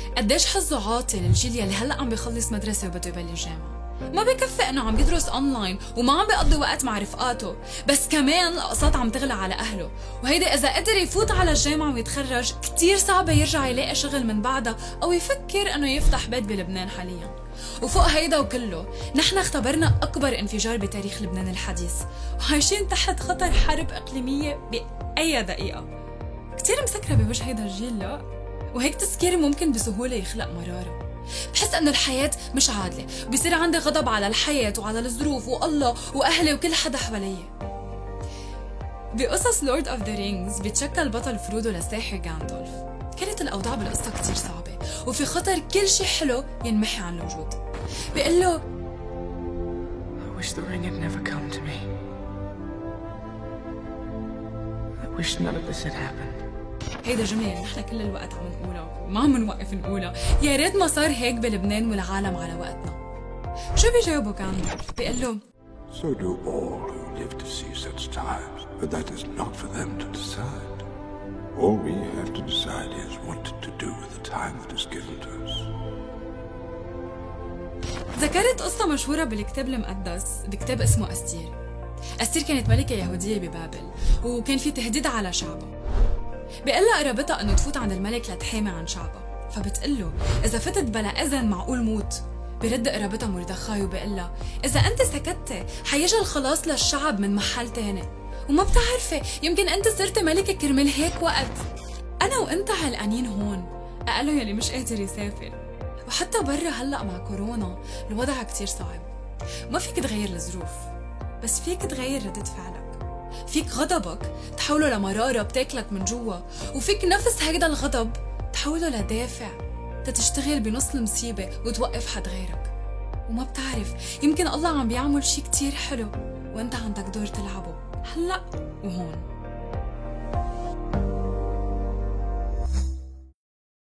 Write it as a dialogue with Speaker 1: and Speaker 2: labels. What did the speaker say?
Speaker 1: قديش حظه عاطل الجيل يلي هلا عم بيخلص مدرسة وبده يبلش جامعة. ما بكفي انه عم يدرس اونلاين وما عم بيقضي وقت مع رفقاته، بس كمان الاقساط عم تغلى على اهله، وهيدا اذا قدر يفوت على الجامعة ويتخرج كتير صعبة يرجع يلاقي شغل من بعدها او يفكر انه يفتح بيت بلبنان حاليا. وفوق هيدا وكله نحن اختبرنا اكبر انفجار بتاريخ لبنان الحديث، وعايشين تحت خطر حرب اقليمية باي دقيقة. كتير مسكرة بوجه هيدا الجيل، لا؟ وهيك تسكير ممكن بسهولة يخلق مرارة. بحس انه الحياة مش عادلة، وبصير عندي غضب على الحياة وعلى الظروف والله واهلي وكل حدا حوالي. بقصص لورد اوف ذا رينجز بيتشكل بطل فرودو للساحر غاندالف. كانت الاوضاع بالقصة كتير صعبة، وفي خطر كل شي حلو ينمحي عن الوجود. بيقول له
Speaker 2: I wish the ring had never come to me. I wish none of this had happened.
Speaker 1: هيدا جملة اللي نحن كل الوقت عم نقولها وما عم نوقف نقولها، يا ريت ما صار هيك بلبنان والعالم على وقتنا. شو بيجاوبه غاندالف؟ بيقول له
Speaker 3: So do all who live to see such times, but that is not for them to decide. All we have to decide is what to do with the time that is given to us.
Speaker 1: ذكرت قصة مشهورة بالكتاب المقدس، بكتاب اسمه أستير. أستير كانت ملكة يهودية ببابل، وكان في تهديد على شعبها. بيقول لها قرابتها انه تفوت عند الملك لتحامي عن شعبها، فبتقول له اذا فتت بلا اذن معقول موت. برد قرابتها مردخاي وبيقول لها اذا انت سكتتي حيجي الخلاص للشعب من محل تاني، وما بتعرفي يمكن انت صرتي ملكة كرمال هيك وقت. انا وانت علقانين هون، اقله يلي مش قادر يسافر. وحتى برا هلا مع كورونا الوضع كتير صعب. ما فيك تغير الظروف، بس فيك تغير ردة فعلك. فيك غضبك تحوله لمرارة بتاكلك من جوا، وفيك نفس هيدا الغضب تحوله لدافع تتشتغل بنص المصيبة وتوقف حد غيرك. وما بتعرف يمكن الله عم بيعمل شي كتير حلو وانت عندك دور تلعبه هلأ وهون.